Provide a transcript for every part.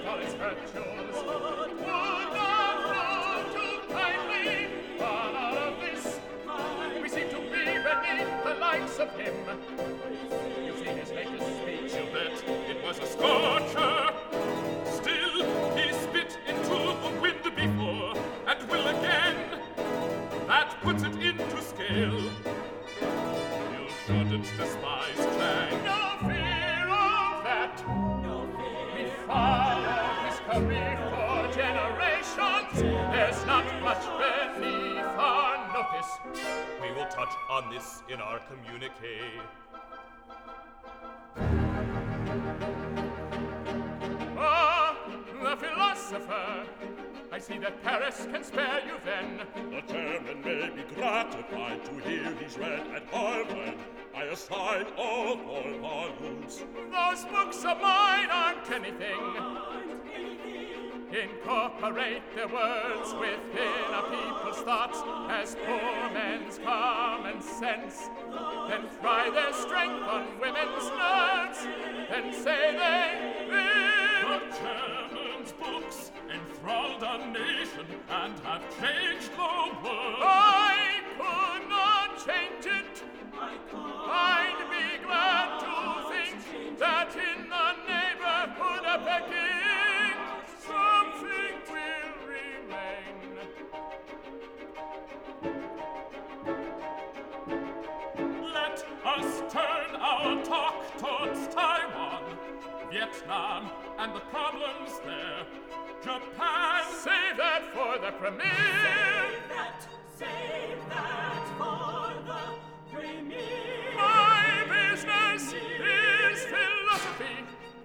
all his virtues, would not know too kindly on all of this. We seem to be beneath the likes of him. You've seen his latest speech, you bet it was a scorcher. Still, he spit into the wind before, and will again. That puts it into scale. You shouldn't despise Chang. No fear of that. No fear. We follow his career for generations. There's not much beneath our notice. We will touch on this in our communique. Ah, the philosopher. I see that Paris can spare you then. The chairman may be gratified to hear he's read at Harvard. I assign all 4 volumes. Those books of mine aren't anything. Incorporate their words within a people's thoughts as poor men's common sense. Then try their strength on women's nerves. Then say they live. The chairman's books enthralled a nation and have changed the world. I could not change it. I'd be glad to think that in the neighborhood of Peking something will remain. Let us turn our talk towards Taiwan, Vietnam, and the problems there. Japan. Save that for the premiere. Save that for the premiere. My business is philosophy.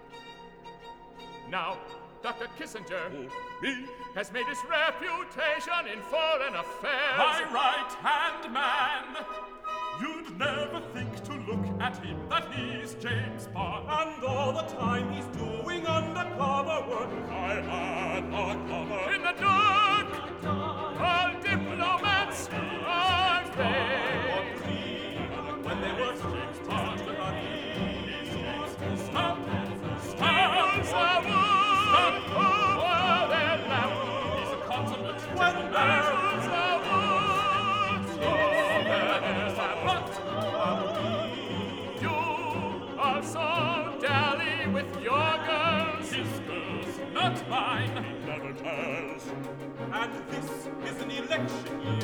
Now, Dr. Kissinger has made his reputation in foreign affairs. My right-hand man. You'd never think to look at him that he's James Bond. And all the time he's doing undercover work. I had a cover. In the dark, all diplomats are they. When they were James Bond, Stop! Stars Stop! are wood over their lap. He's a consummate When gentleman. battles are wood over their lap. You also dally with your girls. His girls, not mine. He never tells. and this is an election year.